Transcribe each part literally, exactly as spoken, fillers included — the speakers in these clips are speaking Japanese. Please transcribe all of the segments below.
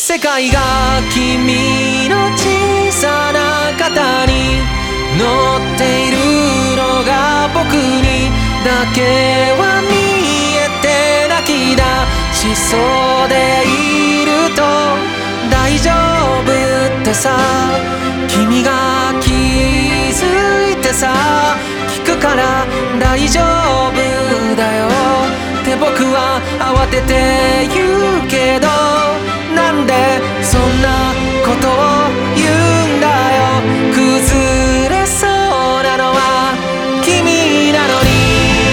世界が君の小さな肩に乗っているのが僕にだけは見えて泣き出しそうでいると大丈夫ってさ君が気づいてさ聞くから大丈夫だよって僕は慌てて言うけどなんでそんなことを言うんだよ崩れそうなのは君なのに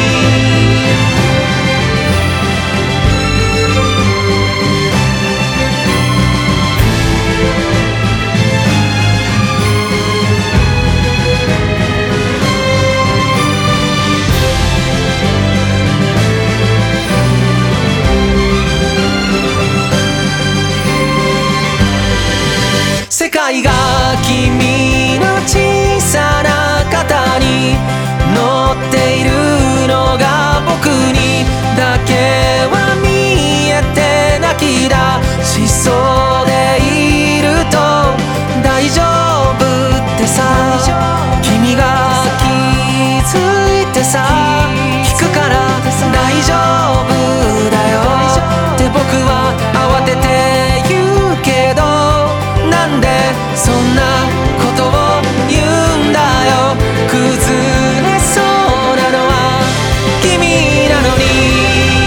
世界が君の小さな肩に乗っているのが僕にだけは見えて泣き出しそうでいると大丈夫ってさ君が気づいてさ聞くから大丈夫だよって僕は慌てて言うけどなんでそんなことを言うんだよ崩れそうなのは君なのに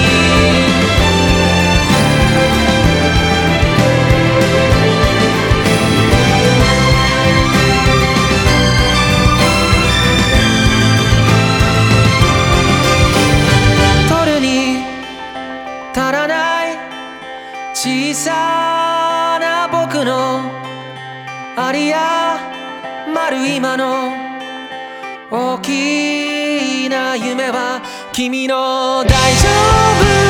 取るに足らない小さな僕のありやまる今の大きな夢は君の大丈夫